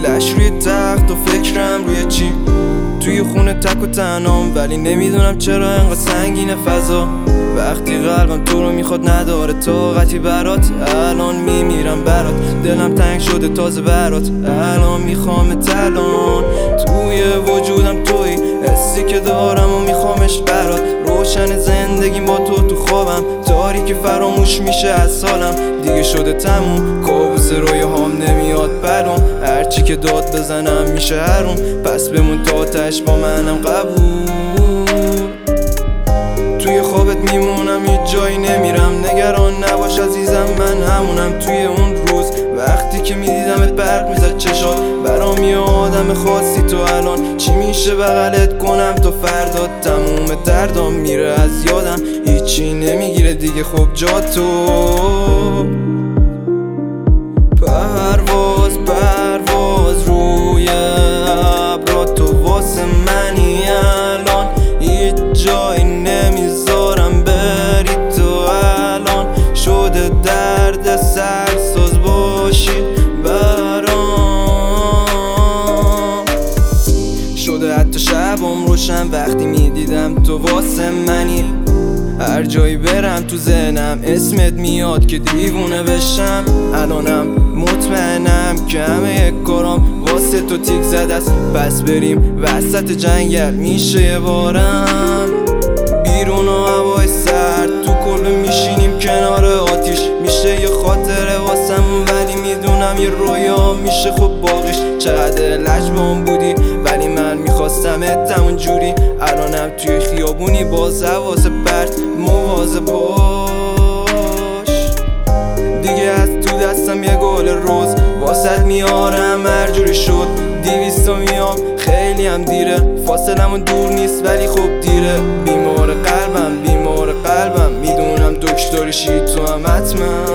لش روی تخت و فکرم روی چی، توی خونه تک و تنهام، ولی نمیدونم چرا انقدر سنگینه فضا. وقتی قلبم تو رو میخواد نداره طاقتی برات، الان میمیرم برات، دلم تنگ شده تازه برات، الان میخوامت الان، توی وجودم توی، حسی که دارم و میخوامش برات، روشن زندگیم با تو خوابم، تاریکی فراموش میشه از سالم، دیگه شده تموم، کابوس رویاهام نمیاد برام، هرچی که داد بزنم میشه حروم، پس بمون تا آتش با منم قبول. توی خوابت میمونم هیچ جایی نمیرم، نگران نباش عزیزم من همونم. توی اون روز وقتی که میدیدمت برق میزد چشات، برام یه آدم خاصی تو، الان چی میشه بغلت کنم تا فردا، تموم دردام میره از یادم، هیچی نمیگیره دیگه خب جا تو. پرواز پرواز روی ابرا، تو واسه منی الان، هیچ جایی نمیذارم بری تو، الان شده درد سرساز باشی برام، شده حتی شبم روشن وقتی میدیدم تو واسه منی، هر جایی برم تو ذهنم اسمت میاد که دیوونه بشم، الانم مطمئنم که همه کارام واسه تو تیک زده است، پس بریم وسط جنگل میشه یه بارم، بیرون و هوای سرد تو کلبه میشینیم کنار آتیش، میشه یه خاطره واسمون، ولی میدونم یه رویا میشه خب باقیش، چقدر لجبان بودی ولی من میخواستمت همون جوری، الانم توی خیابونی باز حواس پرت مواظب باش، دیگه از تو دستم یه گل روز واسط میارم هر جوری شد، 200 میام خیلی هم دیره، فاصلمون دور نیست ولی خب دیره، بیمار قلبم میدونم دکترشی تو هم حتما.